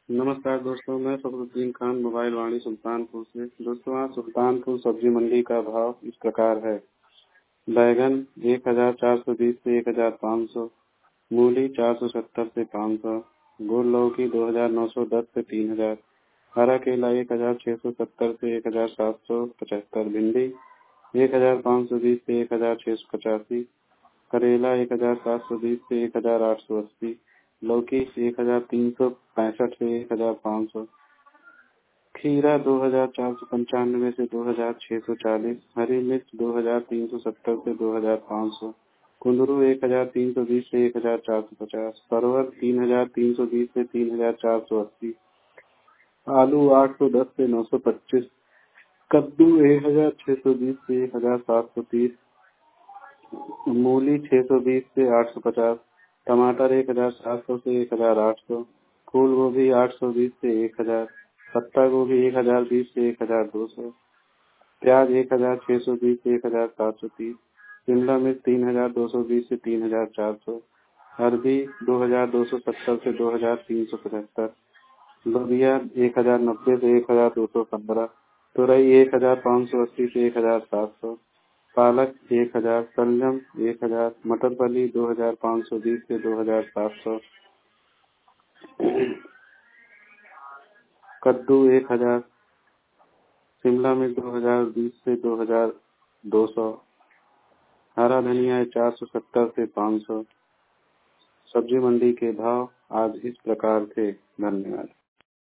नमस्कार दोस्तों, मैं फखरुद्दीन खान मोबाइल वाणी सुल्तानपुर से। दोस्तों, आज सुल्तानपुर सब्जी मंडी का भाव इस प्रकार है। बैगन 1420 से 1500, मूली 470 से 500, गोल लौकी 2910 से 3000, हरा केला 1670 से 1775, भिंडी 1520 से 1685, करेला 1720 से 1880, लौकी 1365 से 1500, खीरा 2495 से 2640, हरी मिर्च 2370 से 2500, कुंदरू 1320 से 1450, परवल 3320 से 3480, आलू 810 से 925, कद्दू 1620 से 1730, मूली 620 से 850, टमाटर 1700 से 1800, फूल गोभी 820 से 1000, पत्ता गोभी 1020 से 1200, प्याज 1620 से 1730, शिमला मिर्च 3220 से 3400, अरबी 2270 से 2375, लोबिया 1090 से 1215, तुरई 1580 से 1700, पालक 1000, शलजम 1000, मटर पनीर 2520 से 2700, कद्दू 1000, शिमला मिर्च 2020 से 2200, हरा धनिया 470 से 500। सब्जी मंडी के भाव आज इस प्रकार थे। धन्यवाद।